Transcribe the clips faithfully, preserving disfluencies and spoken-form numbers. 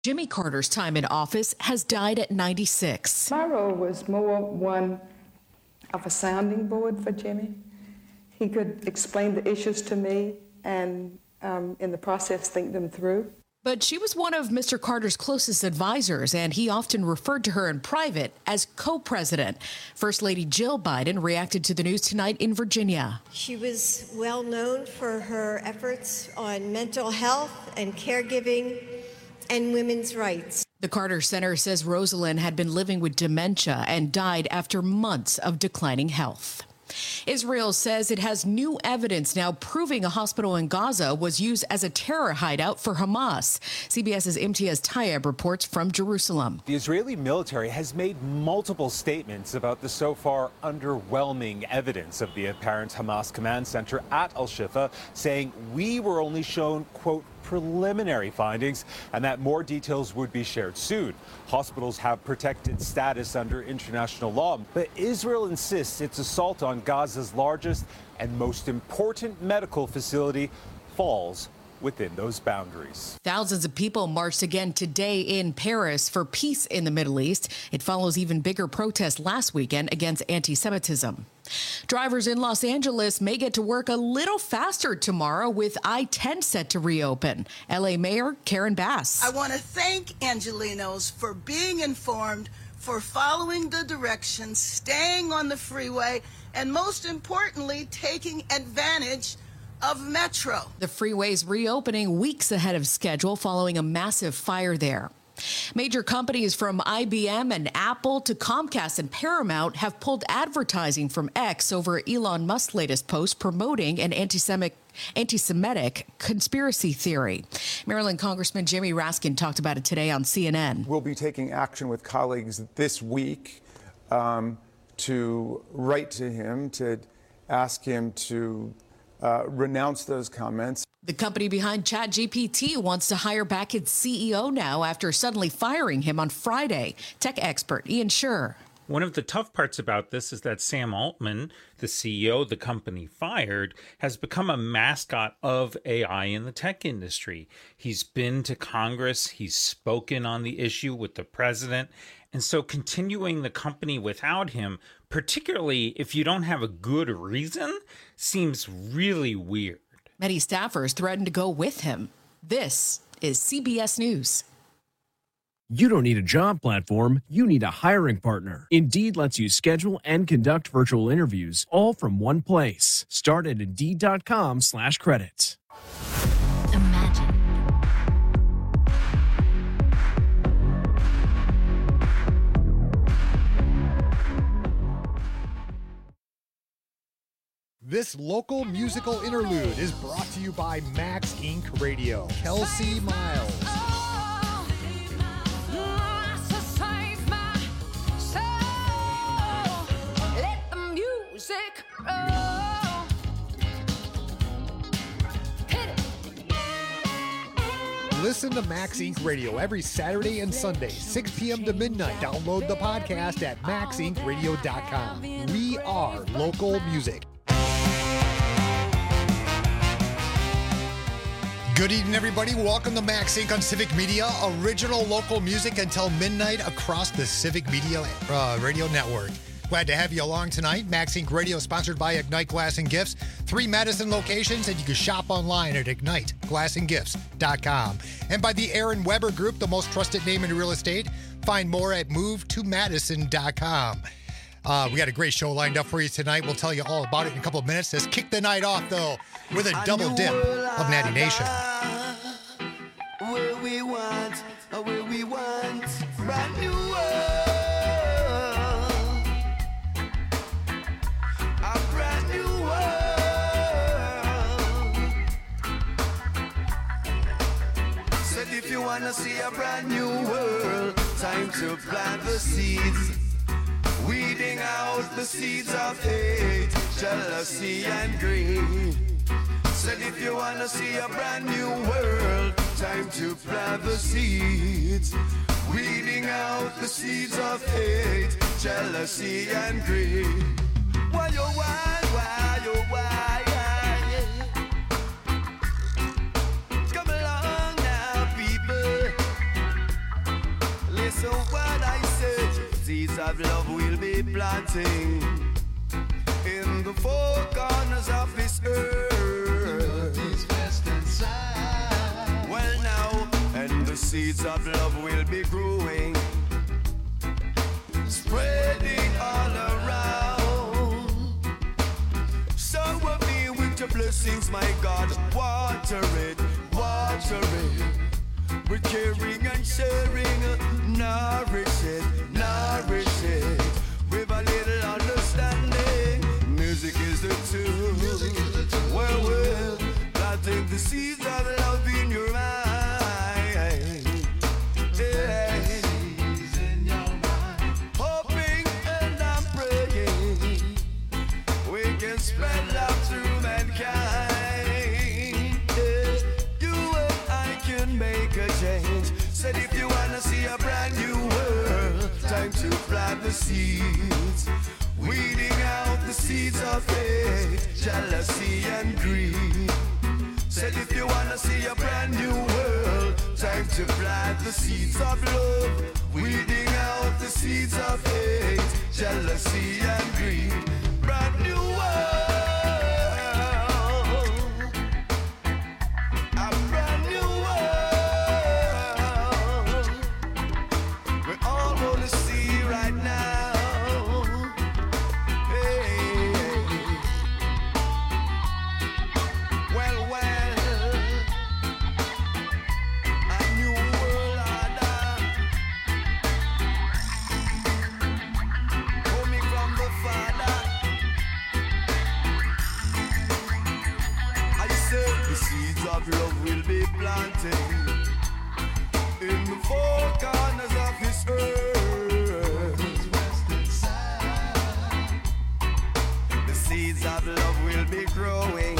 Jimmy Carter's time in office has died at ninety-six. My role was more one of a sounding board for Jimmy. He could explain the issues to me and um, in the process think them through. But she was one of Mister Carter's closest advisors, and he often referred to her in private as co-president. First Lady Jill Biden reacted to the news tonight in Virginia. She was well known for her efforts on mental health and caregiving and women's rights. The Carter Center says Rosalind had been living with dementia and died after months of declining health. Israel says it has new evidence now proving a hospital in Gaza was used as a terror hideout for Hamas. CBS's Imtiaz Tayeb reports from Jerusalem. The Israeli military has made multiple statements about the so far underwhelming evidence of the apparent Hamas command center at Al-Shifa, saying we were only shown, quote, preliminary findings, and that more details would be shared soon. Hospitals have protected status under international law, but Israel insists its assault on Gaza's largest and most important medical facility falls within those boundaries. Thousands of people marched again today in Paris for peace in the Middle East. It follows even bigger protests last weekend against anti-Semitism. Drivers in Los Angeles may get to work a little faster tomorrow with I ten set to reopen. L A Mayor Karen Bass. I want to thank Angelenos for being informed, for following the directions, staying on the freeway, and most importantly, taking advantage of Metro. The freeway's reopening weeks ahead of schedule following a massive fire there. Major companies from I B M and Apple to Comcast and Paramount have pulled advertising from X over Elon Musk's latest post promoting an anti-Semitic anti-Semitic conspiracy theory. Maryland Congressman Jimmy Raskin talked about it today on C N N. We'll be taking action with colleagues this week um, to write to him, to ask him to uh, renounce those comments. The company behind ChatGPT wants to hire back its C E O now after suddenly firing him on Friday. Tech expert Ian Scherr. One of the tough parts about this is that Sam Altman, the C E O the company fired, has become a mascot of A I in the tech industry. He's been to Congress, he's spoken on the issue with the president, and so continuing the company without him, particularly if you don't have a good reason, seems really weird. Many staffers threatened to go with him. This is C B S News. You don't need a job platform, you need a hiring partner. Indeed lets you schedule and conduct virtual interviews all from one place. Start at Indeed.com slash credits. Imagine. This local musical interlude is brought to you by Max Incorporated. Radio. Kelsey Miles. Listen to Max Incorporated. Radio every Saturday and Sunday, six p.m. to midnight. Download the podcast at max inc radio dot com. We are local music. Good evening, everybody. Welcome to Max Incorporated on Civic Media. Original local music until midnight across the Civic Media uh, Radio Network. Glad to have you along tonight. Max Incorporated. Radio sponsored by Ignite Glass and Gifts. Three Madison locations, and you can shop online at ignite glass and gifts dot com. And by the Aaron Weber Group, the most trusted name in real estate. Find more at move to madison dot com. Uh, we got a great show lined up for you tonight. We'll tell you all about it in a couple of minutes. Let's kick the night off, though, with a double dip of Natty Nation. Where we want, where we want, brand new world. A brand new world. Said if you wanna see a brand new world, time to plant the seeds. Weeding out the seeds of hate, jealousy and greed. Said if you wanna see a brand new world, time to plant the seeds. Weeding out the seeds of hate, jealousy and greed. Why oh why, why oh why, yeah. Come along now, people. so what I say, seeds of love will be planting in the four corners of this earth. Well now, and the seeds of love will be growing, spreading all around. Shower me with your blessings, my God. Water it, water it, with caring and sharing. Nourish it, nourish it, with a little understanding. Music is the tool. Well, well, planting the seeds of love in your mind. Yeah. Hoping and I'm praying we can spread love through mankind. Yeah. You and I can make a change. Said if you wanna see a brand new world, time to plant the seeds, weeding out the seeds of hate, jealousy and greed. Said if you wanna see a brand new world, time to plant the seeds of love, weeding out the seeds of hate, jealousy and greed. Brand new world, a brand new world, we all wanna see right now. Hey, well, well, a new world order coming from the Father. I said the seeds of love will be planted in the four corners of this earth. The seeds of love will be growing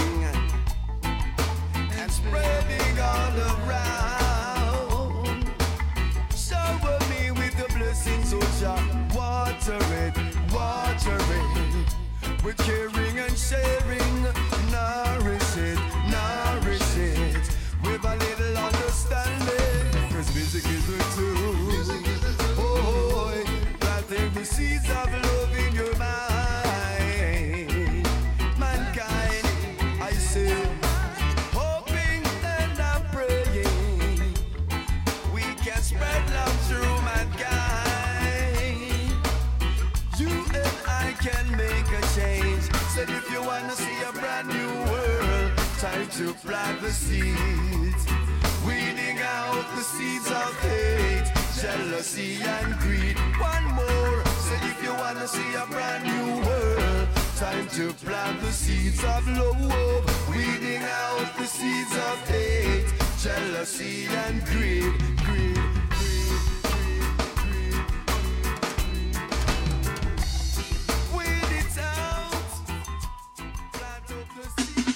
and spreading all around. Shower me with the blessings, oh Jah. Water it, water it, with caring and sharing. Nourish it, nourish it, with a little understanding. 'Cause music is the tool. Oh, planting the seeds of love in your mind. Mankind, I say, hoping and I'm praying we can spread love through mankind. You and I can make a change. Said if you wanna see a brand new world, time to plant the seeds, weeding out the seeds of hate, jealousy and greed. One more, said if you wanna see a brand new world, time to plant the seeds of love, weeding out the seeds of hate, jealousy and greed, greed, greed, greed, greed. Weed it out, plant up the seeds.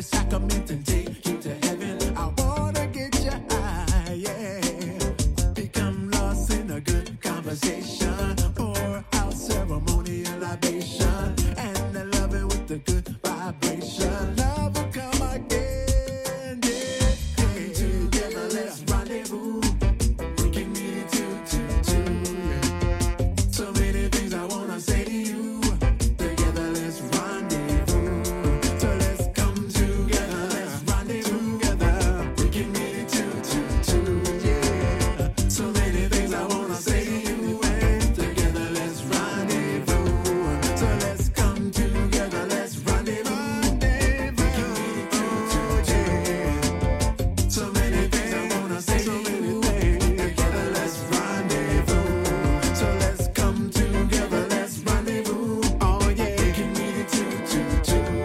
the sacrament and take you to heaven. I wanna get your eye, yeah. Become lost in a good conversation. Pour out ceremonial libation. And I love it with the good vibration. Love will come again, yeah. Come together, let's rendezvous. We can meet it two, two, two, yeah. So many things I wanna say to you. Together, let's rendezvous. So let's come together, let's rendezvous together. We can meet it two, two, two, yeah. So many things I wanna say to you. And together, let's rendezvous. So let's come together, let's rendezvous. We can meet it two, two, yeah. So many things I wanna say to you. Together, let's rendezvous. So let's come together, let's rendezvous. Oh yeah, we can meet it two, two,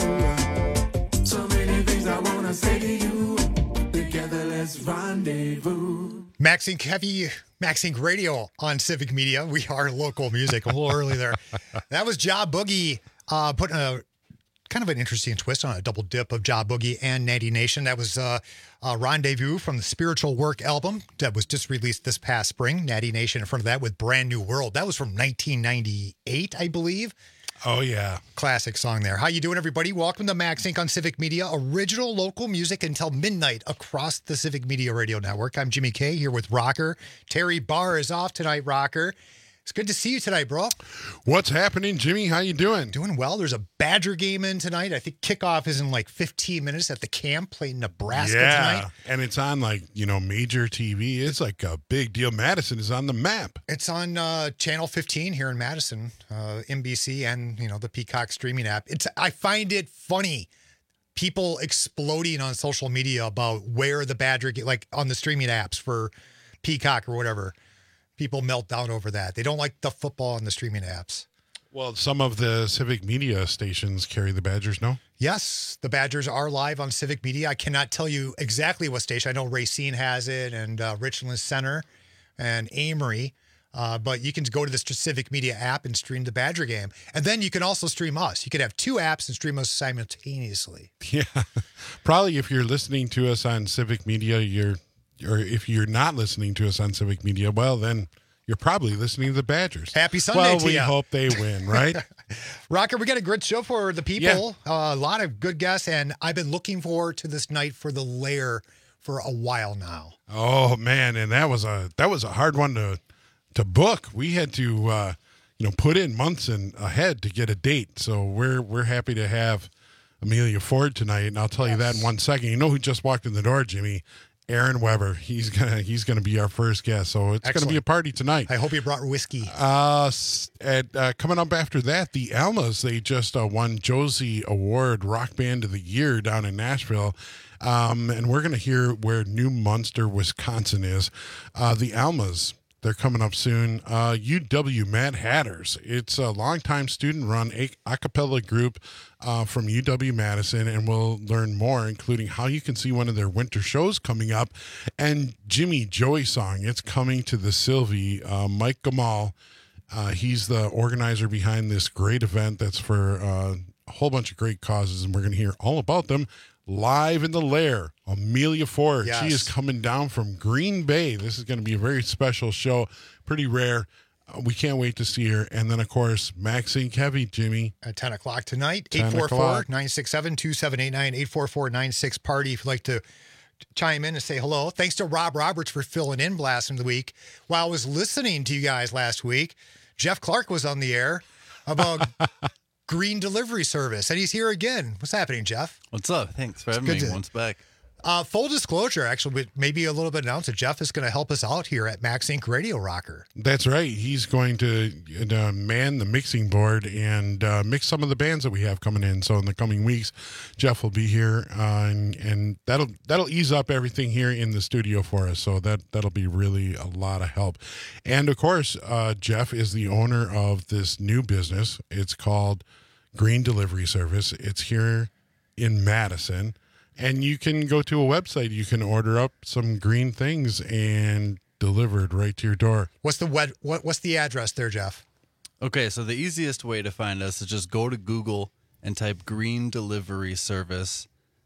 two. So many things I wanna say to you. Together, let's rendezvous. Maxine Heavy, Maxine Radio on Civic Media. We are local music. A little early there. That was Ja Boogie uh, putting a kind of an interesting twist on a double dip of Ja Boogie and Natty Nation. That was uh, uh, Rendezvous from the Spiritual Work album that was just released this past spring. Natty Nation in front of that with Brand New World. That was from nineteen ninety-eight, I believe. Oh, yeah. Classic song there. How you doing, everybody? Welcome to Max Inc on Civic Media. Original local music until midnight across the Civic Media Radio Network. I'm Jimmy K here with Rocker. Terry Barr is off tonight, Rocker. It's good to see you tonight, bro. What's happening, Jimmy? How you doing? Doing well. There's a Badger game in tonight. I think kickoff is in like fifteen minutes at the camp playing Nebraska yeah, tonight. And it's on like, you know, major T V. It's like a big deal. Madison is on the map. It's on uh, Channel fifteen here in Madison, uh, N B C, and, you know, the Peacock streaming app. It's I find it funny. People exploding on social media about where the Badger game, like on the streaming apps for Peacock or whatever. People melt down over that. They don't like the football on the streaming apps. Well, some of the Civic Media stations carry the Badgers, no? Yes, the Badgers are live on Civic Media. I cannot tell you exactly what station. I know Racine has it, and uh, Richland Center, and Amory. Uh, but you can go to the Civic Media app and stream the Badger game. And then you can also stream us. You could have two apps and stream us simultaneously. Yeah. Probably if you're listening to us on Civic Media, you're or if you're not listening to us on Civic Media, well, then you're probably listening to the Badgers. Happy Sunday well, to we you. hope they win, right? Rocker, we got a great show for the people. Yeah. Uh, a lot of good guests, and I've been looking forward to this night for the Lair for a while now. Oh man, and that was a that was a hard one to to book. We had to uh, you know put in months in ahead to get a date. So we're we're happy to have Amelia Ford tonight, and I'll tell yes. you that in one second. You know who just walked in the door, Jimmy? Aaron Weber. He's gonna he's gonna be our first guest, so it's Excellent. gonna be a party tonight. I hope you brought whiskey. Uh, at, uh coming up after that, the Almas. They just uh, won Josie Award Rock Band of the Year down in Nashville, um, and we're gonna hear where New Munster, Wisconsin is. Uh, the Almas. They're coming up soon. Uh, U W Mad Hatters. It's a longtime student-run a, a cappella group uh, from U W-Madison, and we'll learn more, including how you can see one of their winter shows coming up. And Jimmy Joey Song. It's coming to the Sylvie. Uh, Mike Gamal, uh, he's the organizer behind this great event that's for uh, a whole bunch of great causes, and we're going to hear all about them live in the Lair. Amelia Ford. Yes. She is coming down from Green Bay. This is going to be a very special show. Pretty rare. Uh, we can't wait to see her. And then, of course, Maxine Kevy, Jimmy. At ten o'clock tonight. eight four four, nine six seven, two seven eight nine, eight four four, nine six party if you'd like to chime in and say hello. Thanks to Rob Roberts for filling in Blast of the Week. While I was listening to you guys last week, Jeff Clark was on the air about Green Delivery Service, and he's here again. What's happening, Jeff? What's up? Thanks for having me to, once back. Uh, full disclosure, actually, maybe a little bit announced that Jeff is going to help us out here at Max Inc Radio Rocker. That's right. He's going to uh, man the mixing board and uh, mix some of the bands that we have coming in. So in the coming weeks, Jeff will be here, uh, and, and that'll that'll ease up everything here in the studio for us. So that that'll be really a lot of help. And of course, uh, Jeff is the owner of this new business. It's called Green Delivery Service. It's here in Madison. And you can go to a website. You can order up some green things and delivered right to your door. What's the web, what What's the address there, Jeff? Okay, so the easiest way to find us is just go to Google and type Green Delivery Service.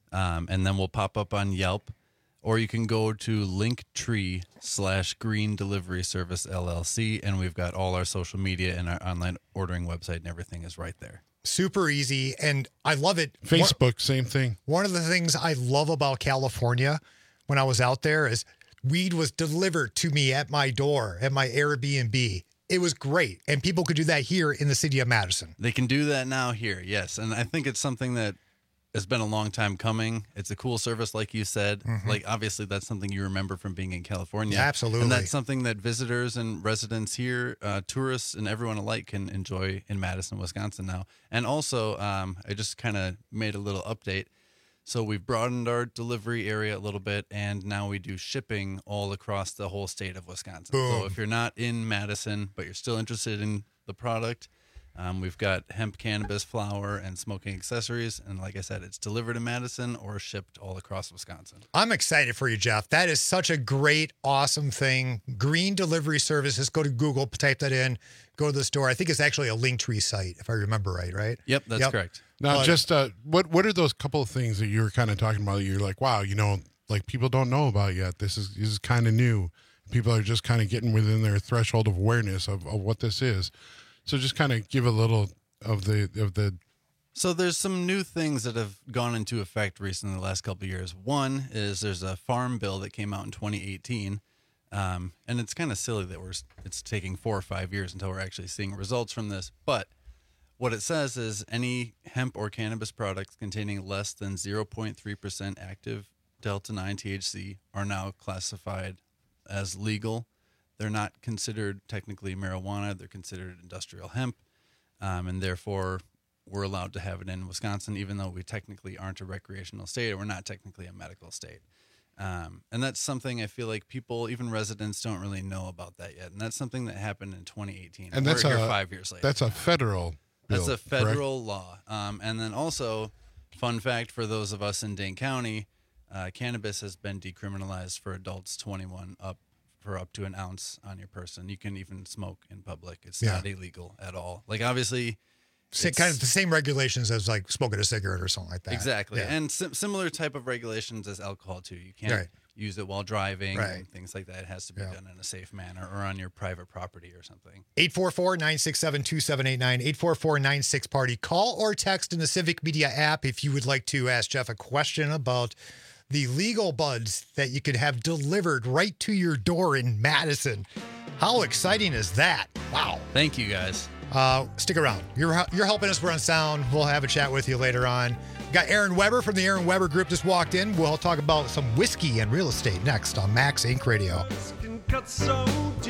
Um, and then we'll pop up on Yelp, or you can go to Linktree slash Green Delivery Service L L C, and we've got all our social media and our online ordering website, and everything is right there. Super easy, and I love it. Facebook, one, same thing. One of the things I love about California when I was out there is weed was delivered to me at my door, at my Airbnb. It was great, and people could do that here in the city of Madison. They can do that now here, yes, and I think it's something that has been a long time coming. It's a cool service, like you said. Mm-hmm. Like, obviously, that's something you remember from being in California. Yeah, absolutely. And that's something that visitors and residents here, uh, tourists and everyone alike can enjoy in Madison, Wisconsin now. And also, um, I just kind of made a little update. So we've broadened our delivery area a little bit, and now we do shipping all across the whole state of Wisconsin. Boom. So if you're not in Madison, but you're still interested in the product, Um, we've got hemp cannabis flower and smoking accessories. And like I said, it's delivered in Madison or shipped all across Wisconsin. I'm excited for you, Jeff. That is such a great, awesome thing. Green Delivery Services. Go to Google, type that in, go to the store. I think it's actually a Linktree site, if I remember right, right? Yep, that's Yep. correct. Now, But- just uh, what what are those couple of things that you were kind of talking about that you're like, wow, you know, like people don't know about yet. This is this is kind of new. People are just kind of getting within their threshold of awareness of, of what this is. So just kind of give a little of the of the So there's some new things that have gone into effect recently in the last couple of years. One is there's a farm bill that came out in twenty eighteen, um, and it's kind of silly that we're it's taking four or five years until we're actually seeing results from this. But what it says is any hemp or cannabis products containing less than zero point three percent active delta nine T H C are now classified as legal. They're not considered technically marijuana. They're considered industrial hemp, um, and therefore we're allowed to have it in Wisconsin, even though we technically aren't a recreational state. We're not technically a medical state. Um, and that's something I feel like people, even residents, don't really know about that yet. And that's something that happened in twenty eighteen. and we're that's here a five years later. That's a federal bill, That's a correct? federal law. Um, and then also, fun fact for those of us in Dane County, uh, cannabis has been decriminalized for adults twenty-one up for up to an ounce on your person. You can even smoke in public. It's Yeah. not illegal at all. Like, obviously, Sa- it's- kind of the same regulations as like smoking a cigarette or something like that. exactly, Yeah. and sim- similar type of regulations as alcohol too. You can't Right. use it while driving Right. and things like that. It has to be Yeah. done in a safe manner or on your private property or something. eight four four, nine six seven, two seven eight nine, eight four four, nine six party. Call or text in the Civic Media app if you would like to ask Jeff a question about the legal buds that you could have delivered right to your door in Madison. How exciting is that? Wow. Thank you, guys. Uh, stick around. You're you're helping us run sound. We'll have a chat with you later on. Got Aaron Weber from the Aaron Weber Group just walked in. We'll talk about some whiskey and real estate next on Max Inc Radio. Can cut so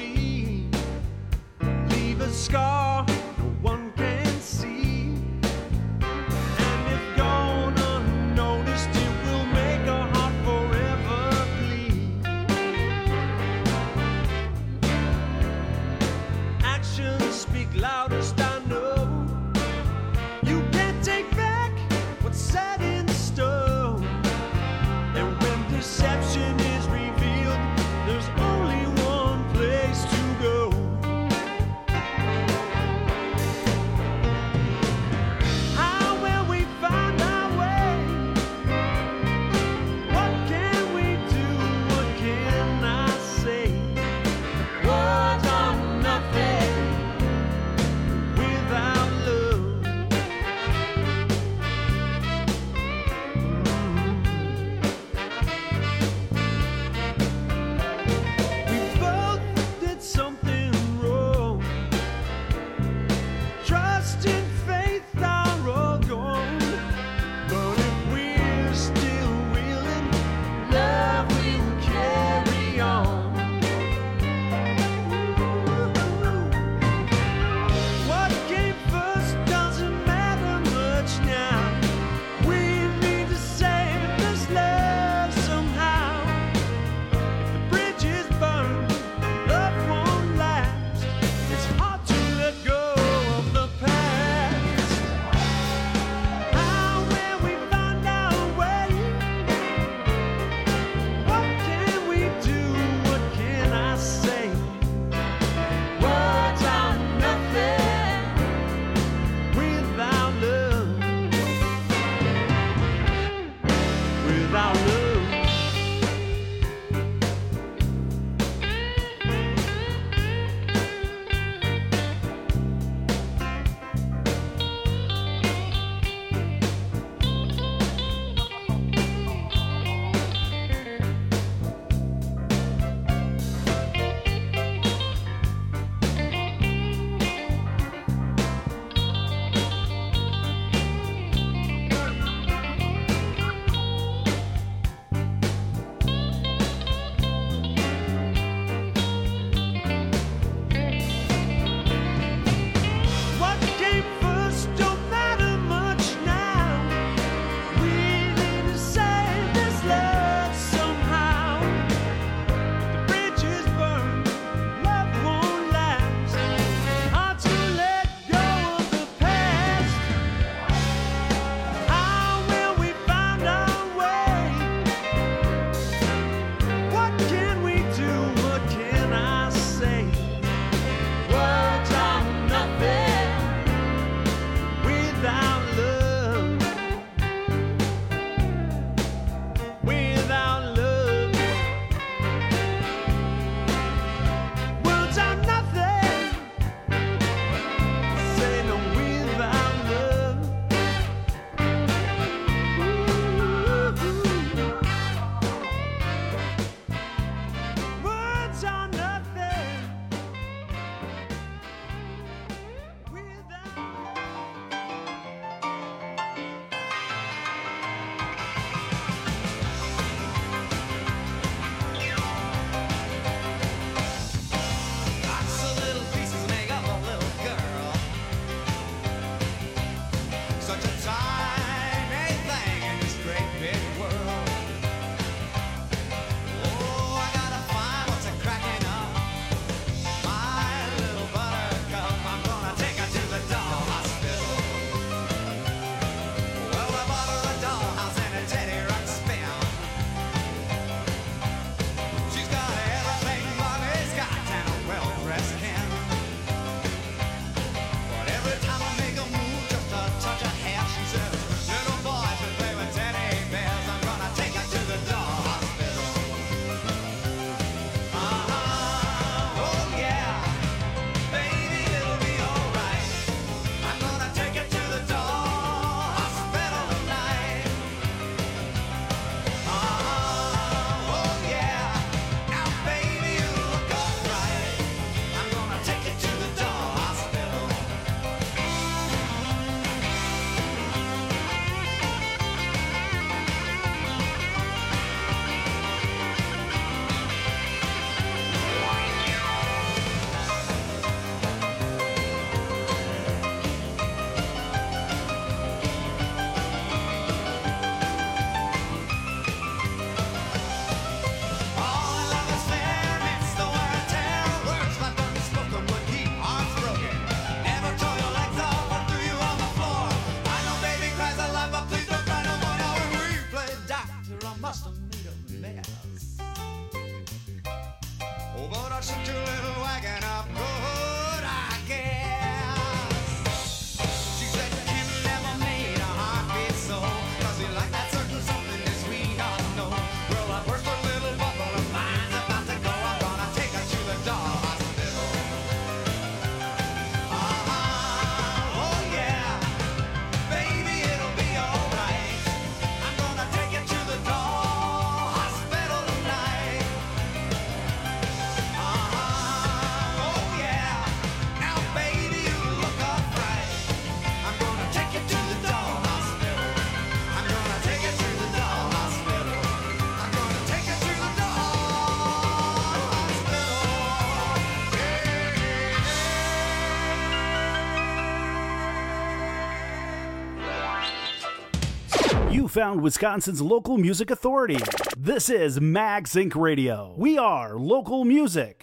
deep, leave a scar no one can see. And if gone unnoticed, it will make a heart forever bleed. Actions speak loudest, I know. You can't take back what's set in stone. And when deception is revealed, there's only one place to go. found Wisconsin's local music authority. This is MagSync Radio. We are local music.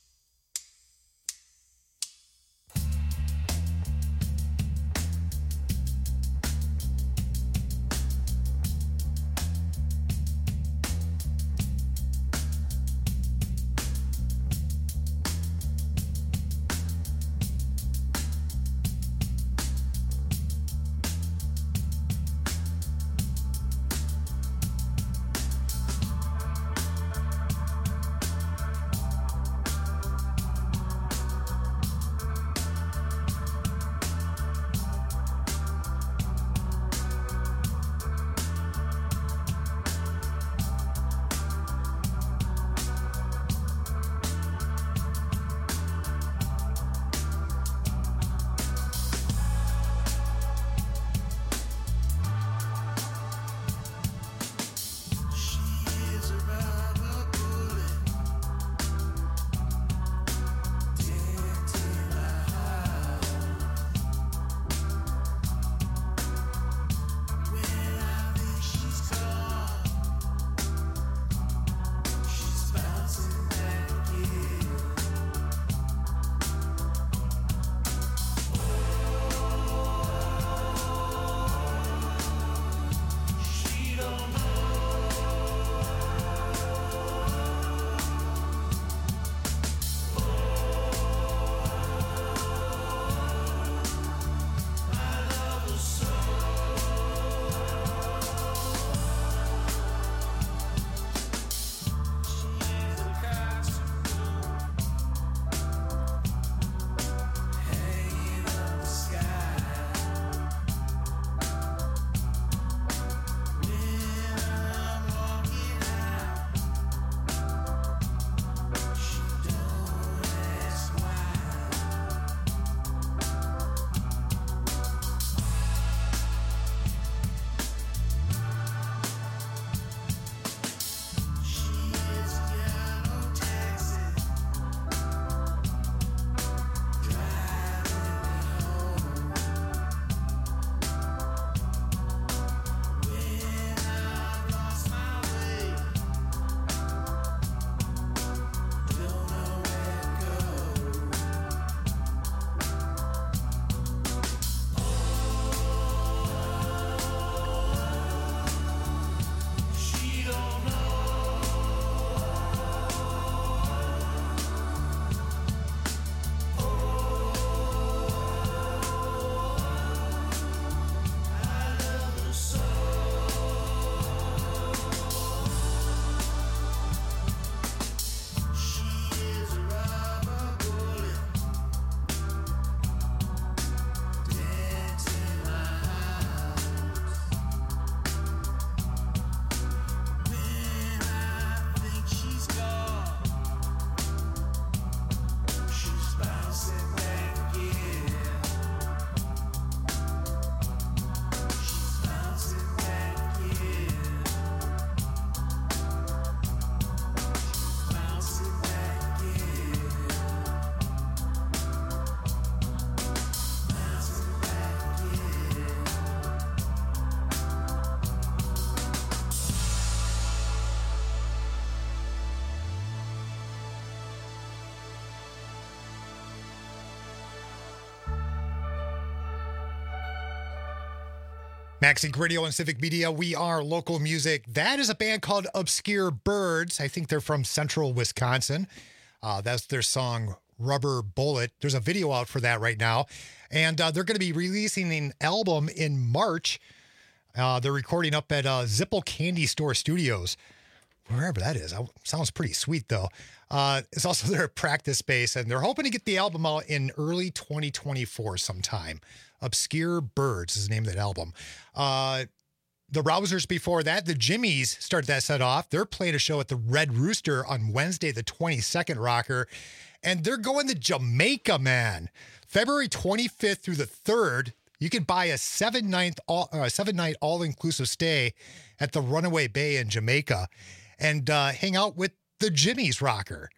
MagSync Radio and Civic Media, we are local music. That is a band called Obscure Birds. I think they're from central Wisconsin. Uh, that's their song, Rubber Bullet. There's a video out for that right now. And uh, they're going to be releasing an album in March. Uh, they're recording up at uh, Zipple Candy Store Studios, wherever that is. Sounds pretty sweet, though. Uh, it's also their practice space, and they're hoping to get the album out in early twenty twenty-four sometime. Obscure Birds is the name of that album. Uh, the Rousers before that, the Jimmies started that set off. They're playing a show at the Red Rooster on Wednesday, the twenty-second, Rocker. And they're going to Jamaica, man. February twenty-fifth through the third, you can buy a seven-night all, uh, seven-night all-inclusive stay at the Runaway Bay in Jamaica and uh, hang out with the Jimmies, Rocker.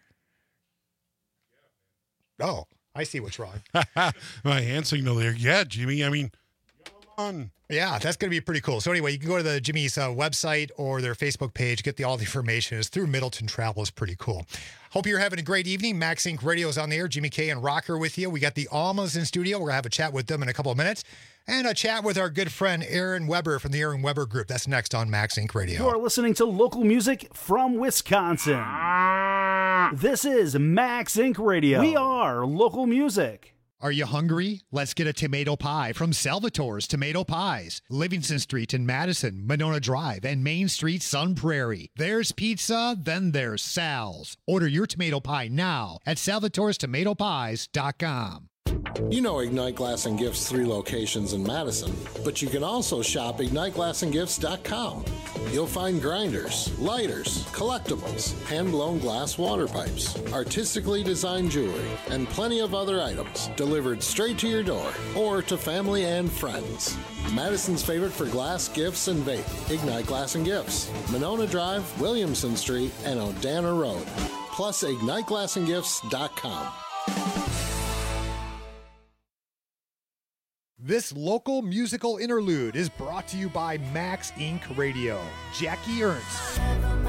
Oh, I see what's wrong. My hand signal there. Yeah, Jimmy. I mean, fun. Yeah, that's going to be pretty cool. So anyway, you can go to the Jimmy's uh, website or their Facebook page, get the all the information. It's through Middleton Travel. Is pretty cool. Hope you're having a great evening. Max Inc Radio is on the air. Jimmy K and Rocker with you. We got the Almas in studio. We're going to have a chat with them in a couple of minutes. And a chat with our good friend Aaron Weber from the Aaron Weber Group. That's next on Max Inc Radio. You're listening to local music from Wisconsin. This is Max Inc Radio. We are local music. Are you hungry? Let's get a tomato pie from Salvatore's Tomato Pies. Livingston Street in Madison, Monona Drive, and Main Street, Sun Prairie. There's pizza, then there's Sal's. Order your tomato pie now at salvatores tomato pies dot com. You know Ignite Glass and Gifts' three locations in Madison, but you can also shop ignite glass and gifts dot com. You'll find grinders, lighters, collectibles, hand-blown glass water pipes, artistically designed jewelry, and plenty of other items delivered straight to your door or to family and friends. Madison's favorite for glass, gifts, and vape, Ignite Glass and Gifts, Monona Drive, Williamson Street, and Odana Road. Plus ignite glass and gifts dot com. This local musical interlude is brought to you by Max Inc Radio. Jackie Ernst.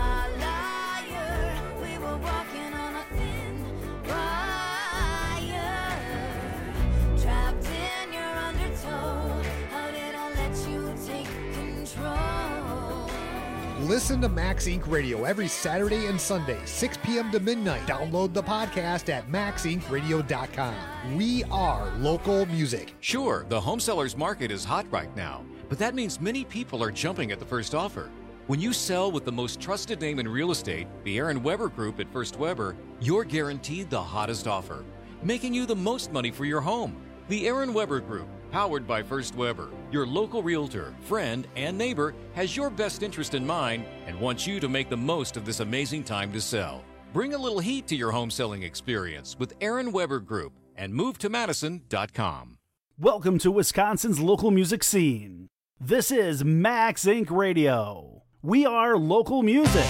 Listen to Max Inc Radio every Saturday and Sunday, six p.m. to midnight. Download the podcast at max inc radio dot com. We are local music. Sure, the home sellers market is hot right now, but that means many people are jumping at the first offer. When you sell with the most trusted name in real estate, the Aaron Weber Group at First Weber, you're guaranteed the hottest offer, making you the most money for your home. The Aaron Weber Group, powered by First Weber, your local realtor, friend, and neighbor, has your best interest in mind and wants you to make the most of this amazing time to sell. Bring a little heat to your home selling experience with Aaron Weber Group and move to madison dot com. Welcome to Wisconsin's local music scene. This is Max Inc Radio. We are local music.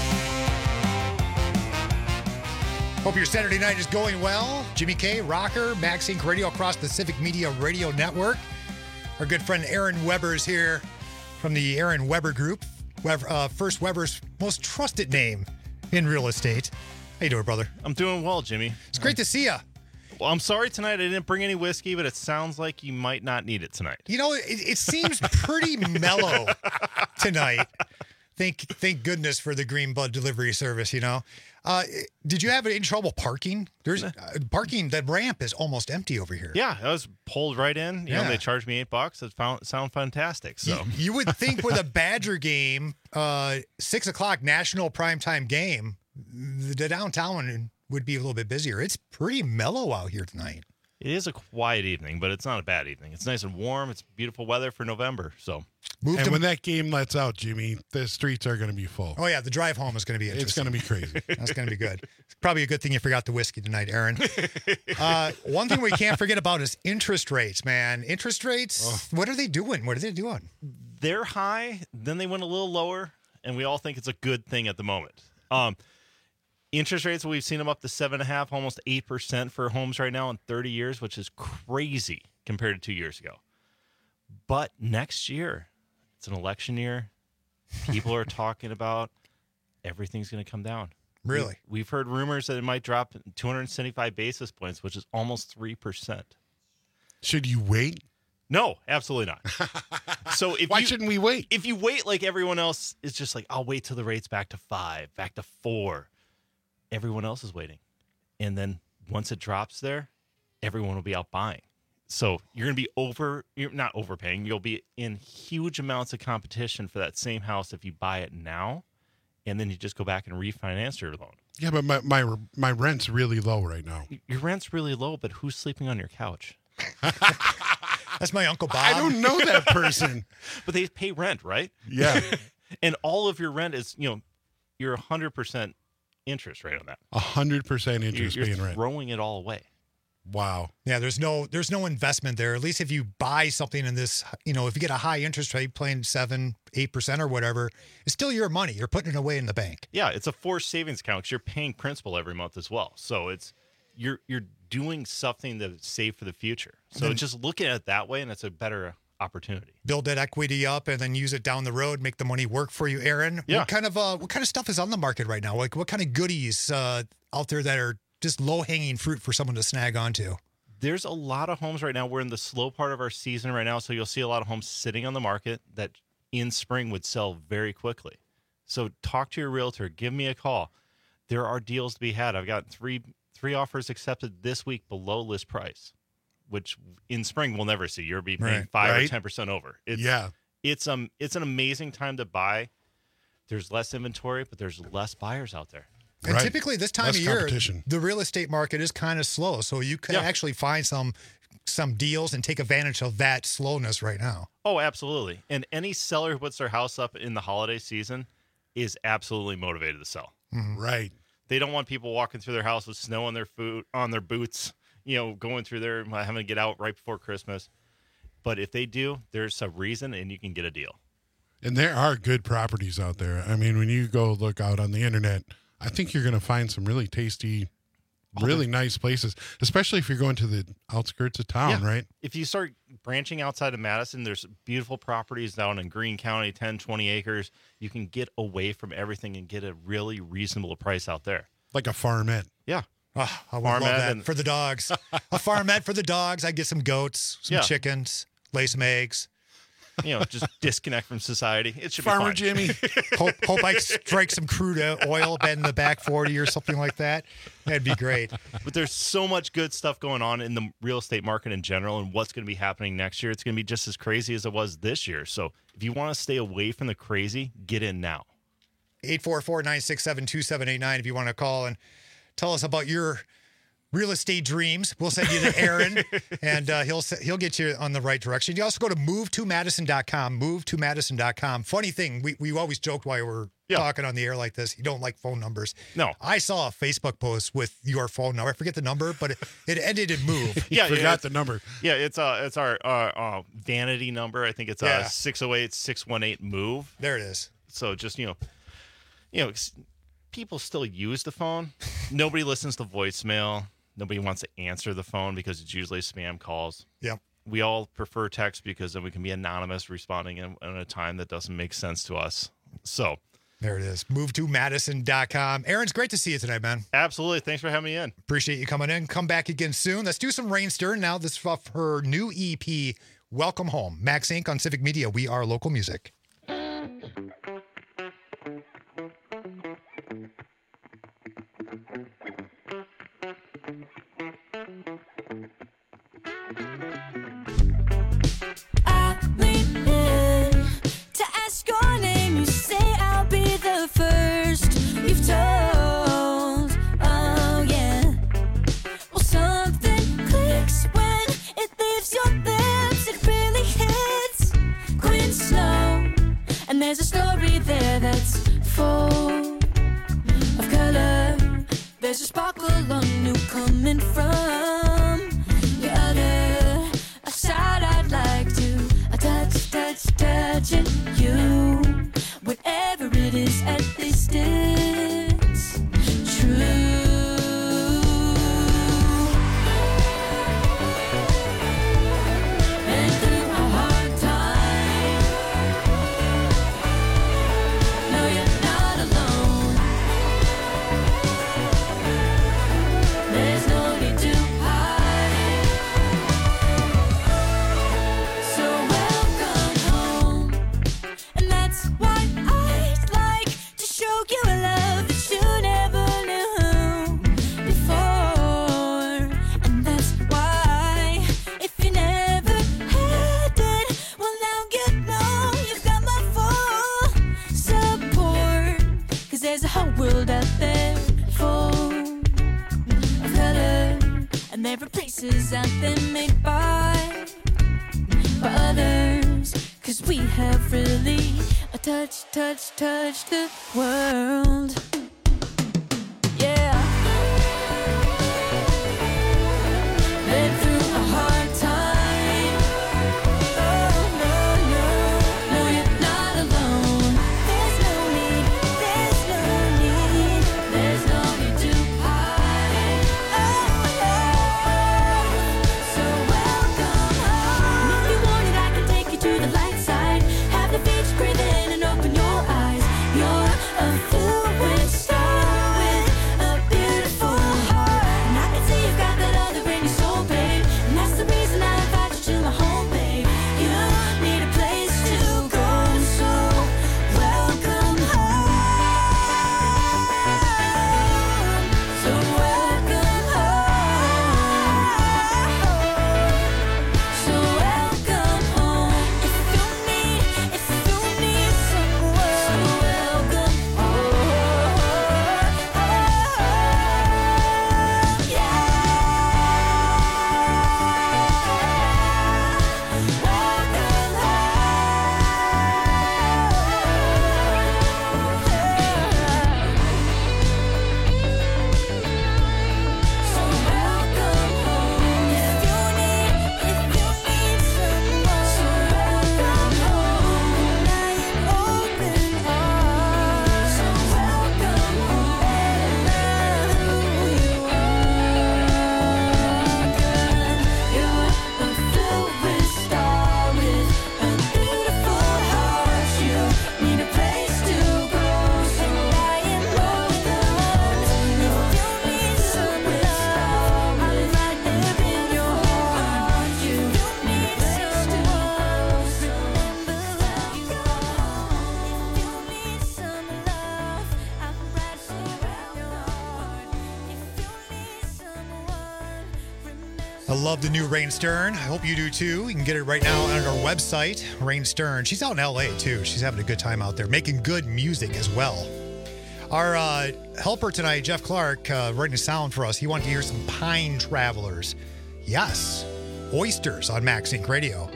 Hope your Saturday night is going well. Jimmy K, Rocker, Max Inc Radio across the Civic Media Radio Network. Our good friend Aaron Weber is here from the Aaron Weber Group. Weber, uh, First Weber's most trusted name in real estate. How you doing, brother? I'm doing well, Jimmy. It's great to see you. Well, I'm sorry tonight I didn't bring any whiskey, but it sounds like you might not need it tonight. You know, it, it seems pretty mellow tonight. Thank, thank goodness for the Green Bud delivery service, you know. Uh, did you have any trouble parking? There's uh, parking. The ramp is almost empty over here. Yeah, I was pulled right in. You Yeah. know, they charged me eight bucks. It found sound fantastic. So You, you would think with a Badger game, uh, six o'clock national primetime game, the downtown would be a little bit busier. It's pretty mellow out here tonight. it is a quiet evening, but it's not a bad evening. It's nice and warm. It's beautiful weather for November. So, and when that game lets out, Jimmy, the streets are going to be full. Oh, yeah, the drive home is going to be interesting. It's going to be crazy. That's going to be good. It's probably a good thing you forgot the whiskey tonight, Aaron. Uh, one thing we can't forget about is interest rates, man. Interest rates, what are they doing? What are they doing? they're high, then they went a little lower, and we all think it's a good thing at the moment. Um, interest rates, we've seen them up to seven and a half, almost eight percent for homes right now in thirty years, which is crazy compared to two years ago. But next year, it's an election year. People are talking about everything's going to come down. Really? We, we've heard rumors that it might drop two hundred seventy-five basis points, which is almost three percent. Should you wait? No, absolutely not. So if Why you, shouldn't we wait? If you wait like everyone else, it's just like, I'll wait till the rate's back to five, back to four. Everyone else is waiting. And then once it drops there, everyone will be out buying. So you're going to be over, you're not overpaying. You'll be in huge amounts of competition for that same house if you buy it now, and then you just go back and refinance your loan. Yeah, but my my my rent's really low right now. Your rent's really low, but who's sleeping on your couch? That's my Uncle Bob. I don't know that person. But they pay rent, right? Yeah. And all of your rent is, you know, you're one hundred percent interest rate on that. one hundred percent interest You're, you're paying rent. throwing it all away. Wow. Yeah, there's no there's no investment there. At least if you buy something in this, you know, if you get a high interest rate, playing seven, eight percent or whatever, it's still your money. You're putting it away in the bank. Yeah, it's a forced savings account because you're paying principal every month as well. So it's you're you're doing something to save for the future. So Then- just look at it that way, and it's a better opportunity. Build that equity up and then use it down the road, make the money work for you, Aaron. Yeah. What kind of uh, what kind of stuff is on the market right now? Like what kind of goodies uh, out there that are just low hanging fruit for someone to snag onto? There's a lot of homes right now. We're in the slow part of our season right now, so you'll see a lot of homes sitting on the market that in spring would sell very quickly. So talk to your realtor. Give me a call. There are deals to be had. I've got three three offers accepted this week below list price, which in spring we'll never see. You'll be paying Right. five Right. or ten percent over. It's, Yeah. it's um it's an amazing time to buy. There's less inventory, but there's less buyers out there. And typically this time Less of year, competition. the real estate market is kind of slow. So you could Yeah. actually find some some deals and take advantage of that slowness right now. Oh, absolutely. And any seller who puts their house up in the holiday season is absolutely motivated to sell. Right. They don't want people walking through their house with snow on their foot, on their boots, you know, going through there and having to get out right before Christmas. But if they do, there's a reason and you can get a deal. And there are good properties out there. I mean, when you go look out on the internet, I think you're going to find some really tasty, really nice places, especially if you're going to the outskirts of town, Yeah. right? If you start branching outside of Madison, there's beautiful properties down in Greene County, ten, twenty acres. You can get away from everything and get a really reasonable price out there. Like a farmette. Yeah. Oh, I would Farm love ed that and- for the dogs. A farmette for the dogs. I'd get some goats, some Yeah. chickens, lay some eggs. You know, just disconnect from society. It should Farmer be fun. Jimmy. hope, hope I strike some crude oil bed in the back forty or something like that. That'd be great. But there's so much good stuff going on in the real estate market in general and what's going to be happening next year. It's going to be just as crazy as it was this year. So if you want to stay away from the crazy, get in now. eight four four, nine six seven, two seven eight nine if you want to call and tell us about your real estate dreams. We'll send you to Aaron, and uh, he'll he'll get you on the right direction. You also go to move to madison dot com, move to madison dot com. Funny thing, we, we always joke while we're talking on the air like this, you don't like phone numbers. No. I saw a Facebook post with your phone number. I forget the number, but it, it ended in move. Yeah, Forgot yeah, the number. Yeah, it's uh it's our uh, uh vanity number. I think it's uh Yeah. six oh eight, six one eight move. There it is. So just, you know, you know, s- people still use the phone. Nobody listens to voicemail. Nobody wants to answer the phone because it's usually spam calls. Yep. We all prefer text because then we can be anonymous responding in, in a time that doesn't make sense to us. So There it is. move to madison dot com. Aaron's great to see you tonight, man. absolutely. Thanks for having me in. Appreciate you coming in. Come back again soon. Let's do some Rain Stern now. This is off her new E P, Welcome Home. Max Incorporated on Civic Media. We are local music. I lean in to ask your name. You say I'll be the first you've told. Oh yeah. Well, something clicks when it leaves your lips. It really hits Queen Snow, and there's a story there that's full of color. There's a sparkle on you coming from your other side. I'd like to I touch, touch, touching you. Whatever it is, at least it's true. Been through a hard time. No, you're not alone. There's no need to hide. So welcome home, and that's why I'd like to show you a love that you never knew before. And that's why, if you never had it, well now you know you've got my full support. 'Cause there's a whole world out there full of color, and there are places out there made by by others. 'Cause we have really a touch, touch, touch the world. Yeah. Been through a hard time. Oh no, no, no, you're not alone. There's no need, there's no need, there's no need to hide. Oh, oh, so welcome home. If you want it, I can take you I love the new Rain Stern. I hope you do too. You can get it right now on our website, Rain Stern. She's out in L A too. She's having a good time out there, making good music as well. Our uh, helper tonight, Jeff Clark, uh, writing a sound for us. He wanted to hear some Pine Travelers. Yes, Oysters on Max Inc Radio.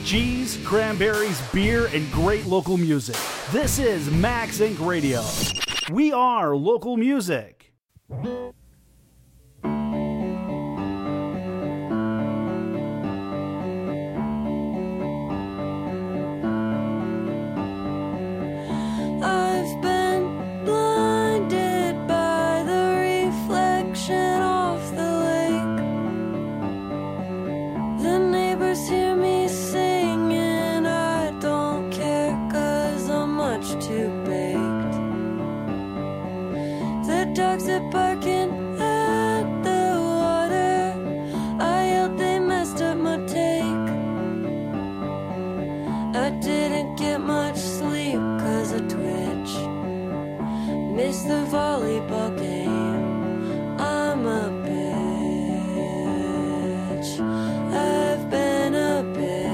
cheese, cranberries, beer, and great local music. This is Max Incorporated. Radio. We are local music. I've been blinded by the reflection of the lake. The neighbors hear me singing. I don't care 'cause I'm much too baked. The dogs are barking at the water. I yelled they messed up my take. I didn't get much sleep 'cause of Twitch. Missed the volleyball game. I'm a bitch. I've been a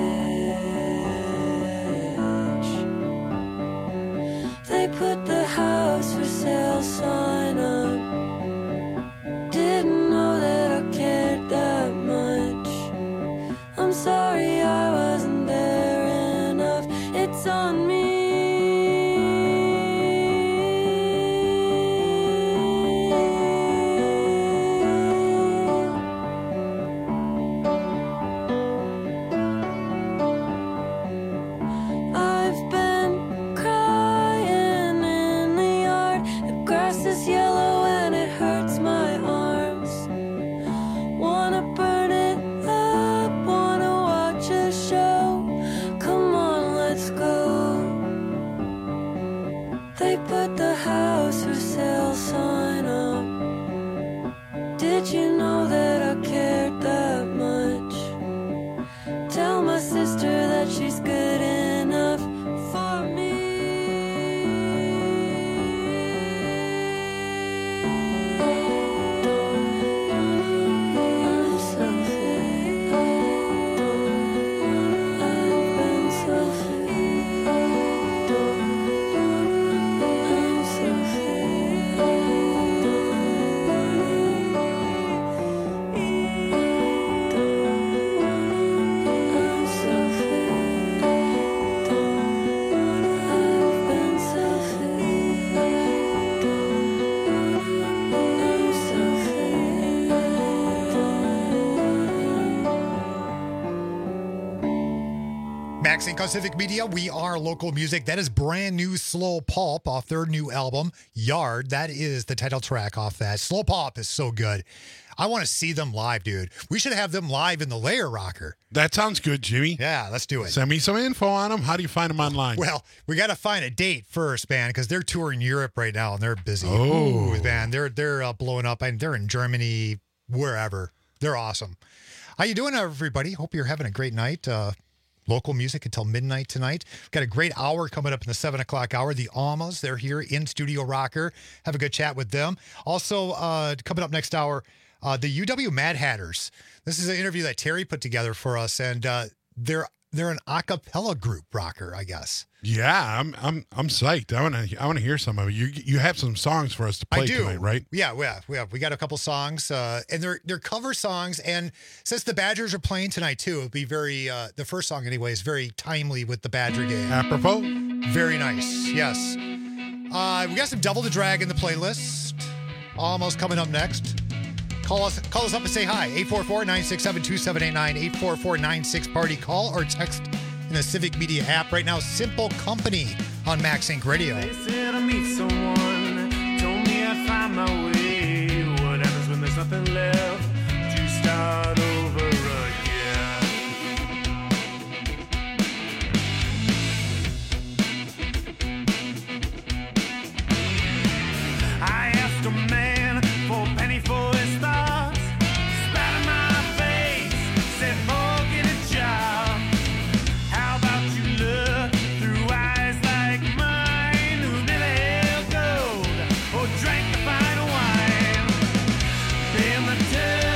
bitch. They put the house for sale sign up. Didn't know that I cared that much. I'm sorry I wasn't there enough. It's on me. I've been crying in the yard. The grass is yellow and it hurts my arms. Wanna burn it up, wanna watch a show. Come on, let's go. They put the house for sale sign up. Did you know that I cared that much? Tell my sister that she's good enough for me. I'm selfish. I've been selfish. I'm Max Inc on Civic Media, we are local music. That is brand new Slow Pulp off their new album, Yard. That is the title track off that. Slow Pulp is so good. I want to see them live, dude. We should have them live in the Layer Rocker. That sounds good, Jimmy. Yeah, let's do it. Send me some info on them. How do you find them online? Well, we got to find a date first, man, because they're touring Europe right now and they're busy. Oh. Ooh, man, they're they're uh, blowing up. And they're in Germany, wherever. They're awesome. How you doing, everybody? Hope you're having a great night. Uh, local music until midnight tonight. We've got a great hour coming up in the seven o'clock hour. The Almas, they're here in Studio Rocker. Have a good chat with them. Also, uh, coming up next hour, uh, the U W Mad Hatters. This is an interview that Terry put together for us, and uh, they're they're an a cappella group rocker, I guess. Yeah, I'm I'm I'm psyched. I want to I want to hear some of it. You you have some songs for us to play I do. tonight, right? Yeah, we have. We have. We got a couple songs, uh, and they're they're cover songs. And since the Badgers are playing tonight too, it'll be very. Uh, the first song anyway is very timely with the Badger game. Apropos. Very nice. Yes. Uh, we got some Double the Drag in the playlist. Almost coming up next. Call us call us up and say hi. eight four four, nine six seven, two seven eight nine, eight four four, nine six party. Call or text in the Civic Media app right now. Simple Company on Max Inc Radio. They said I meet someone, told me I'd find my way. What happens when there's nothing left to start over again? I asked a man for a penny for his thoughts, spat in my face, said, "Oh, get a job. How about you look through eyes like mine, who never held gold or drank the fine wine? Pay him the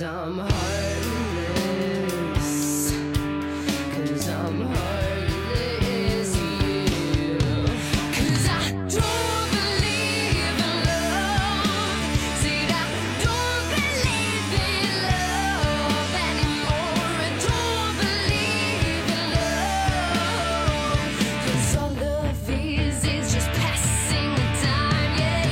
'Cause I'm heartless. 'Cause I'm heartless, yeah. 'Cause I don't believe in love. See, I don't believe in love anymore. I don't believe in love. 'Cause all love is is just passing the time, yeah,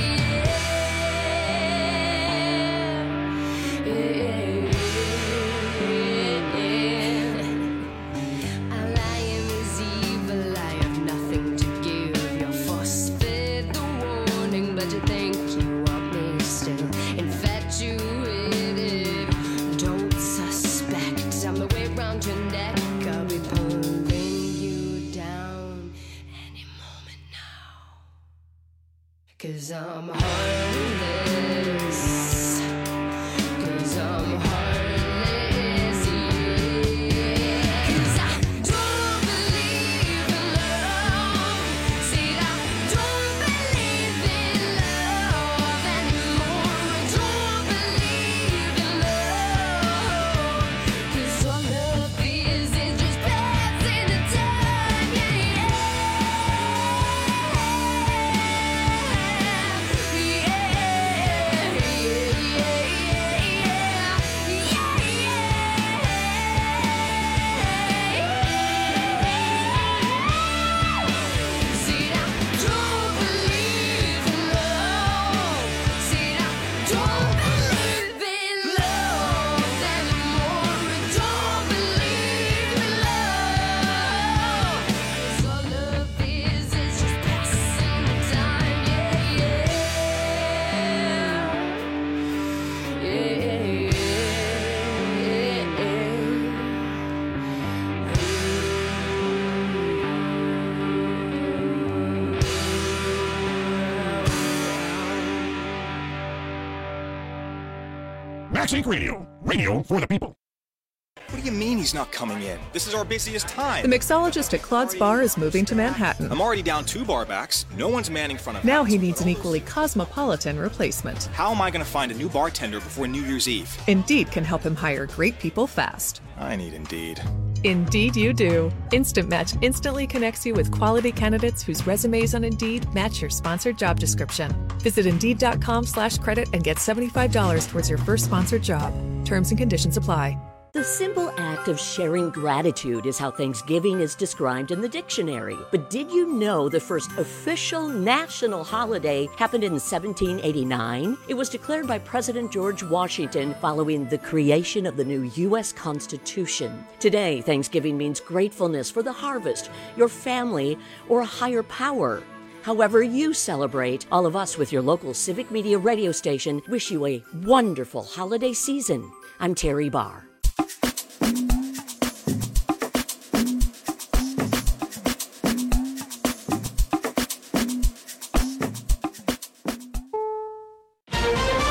yeah. All I am is evil, I have nothing to give. You're force-fed the warning, but you think you want me still. Infatuated, don't suspect I'm the way round your neck. I'll be pulling you down any moment now. 'Cause I'm heartless. 'Cause I'm heartless, yeah. 'Cause I don't believe in love. See, I don't believe in love anymore. I don't believe in love. 'Cause all love is is just passing the time, yeah, See, I don't believe in love. See, I don't believe in love anymore. I don't believe in love. 'Cause all love is is just passing the time, yeah, yeah. Max Inc Radio. Radio for the people. What do you mean he's not coming in? This is our busiest time. The mixologist at Claude's Bar is moving to Manhattan. I'm already down two bar backs. No one's manning front of Now house. he needs an equally cosmopolitan replacement. How am I going to find a new bartender before New Year's Eve? Indeed can help him hire great people fast. I need Indeed. Indeed you do. Instant Match instantly connects you with quality candidates whose resumes on Indeed match your sponsored job description. Visit Indeed.com slash credit and get seventy-five dollars towards your first sponsored job. Terms and conditions apply. The simple act of sharing gratitude is how Thanksgiving is described in the dictionary. But did you know the first official national holiday happened in seventeen eighty-nine? It was declared by President George Washington following the creation of the new U S Constitution. Today, Thanksgiving means gratefulness for the harvest, your family, or a higher power. However you celebrate, all of us with your local Civic Media radio station wish you a wonderful holiday season. I'm Terry Barr.